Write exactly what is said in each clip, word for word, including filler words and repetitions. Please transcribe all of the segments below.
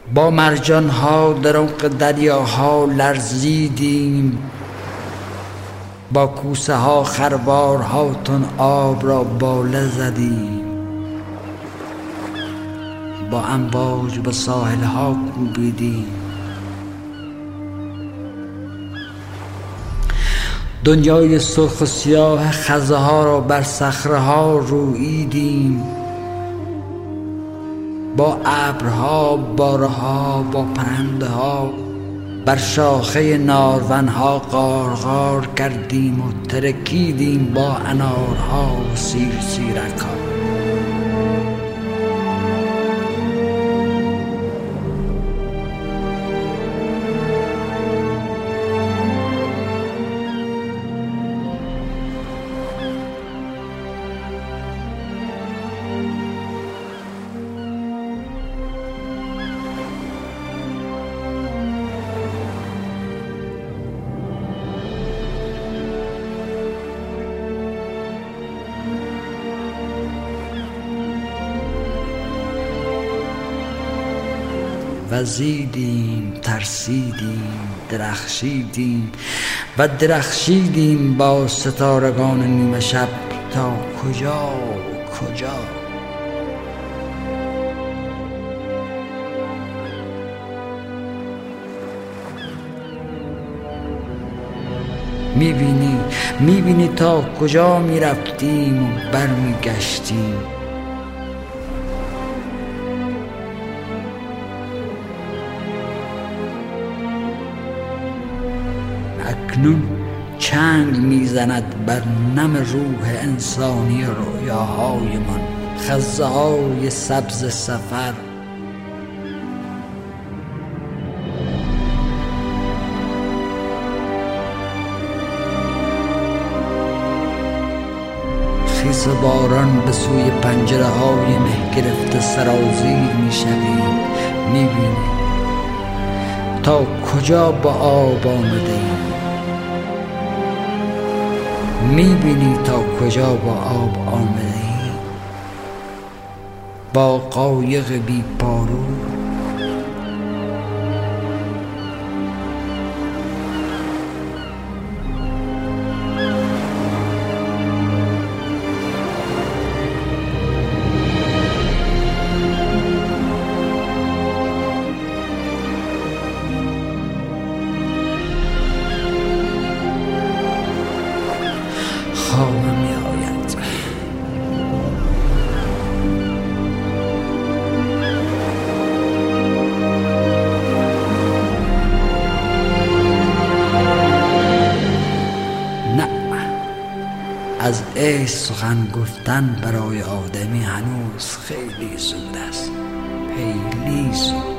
با مرجان ها در عمق دریاها لرزیدیم، با کوسه ها خروارها تن آب را باله زدیم، با امواج به ساحل ها کوبیدیم. دنیای سرخ و سیاه خزه ها را بر صخره ها روییدیم، با ابرها بارها با پرنده ها بر شاخه نارون ها غارغار کردیم و ترکیدیم با انارها و سیر سیرک ها. وزیدیم، ترسیدیم، درخشیدیم و درخشیدیم با ستارگان نیمه شب تا کجا کجا. میبینی میبینی تا کجا میرفتیم و برمیگشتیم. اکنون چنگ میزند بر نم روح انسانی رویاهایمان خزه های سبز سفر. خیس باران به سوی پنجره های مه گرفته سرازیر میشویم. میبینی تا کجا با آب آمده ایم. میبینی تا کجا با آب آمده ایم. با قایق بی پارو خوابم می آید. نه، از عشق سخن گفتن برای آدمی هنوز خیلی زود است، خیلی زود.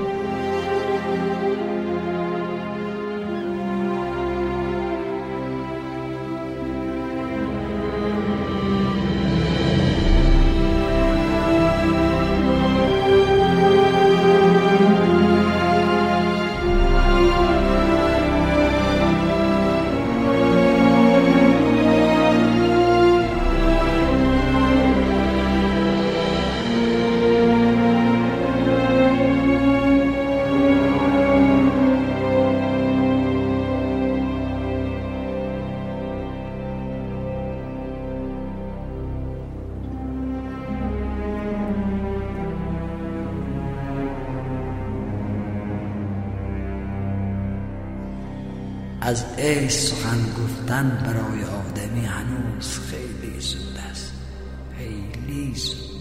از عشق سخن گفتن برای آدمی هنوز خیلی زود است، خیلی زود.